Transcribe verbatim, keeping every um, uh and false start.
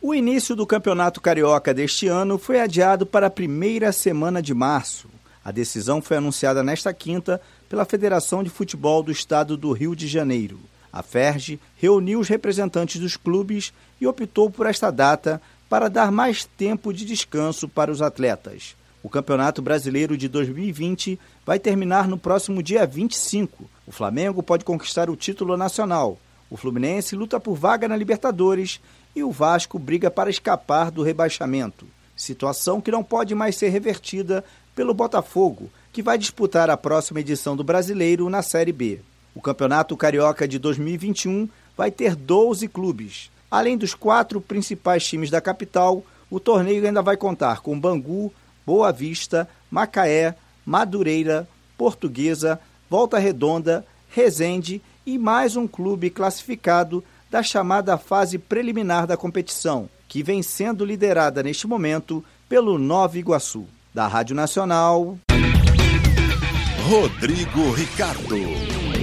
O início do Campeonato Carioca deste ano foi adiado para a primeira semana de março. A decisão foi anunciada nesta quinta pela Federação de Futebol do Estado do Rio de Janeiro. A Ferj reuniu os representantes dos clubes e optou por esta data para dar mais tempo de descanso para os atletas. O Campeonato Brasileiro de dois mil e vinte vai terminar no próximo dia vinte e cinco. O Flamengo pode conquistar o título nacional. O Fluminense luta por vaga na Libertadores e o Vasco briga para escapar do rebaixamento. Situação que não pode mais ser revertida pelo Botafogo, que vai disputar a próxima edição do Brasileiro na Série B. O Campeonato Carioca de dois mil e vinte e um vai ter doze clubes. Além dos quatro principais times da capital, o torneio ainda vai contar com Bangu, Boa Vista, Macaé, Madureira, Portuguesa, Volta Redonda, Resende e mais um clube classificado da chamada fase preliminar da competição, que vem sendo liderada neste momento pelo Nova Iguaçu. Da Rádio Nacional, Rodrigo Ricardo.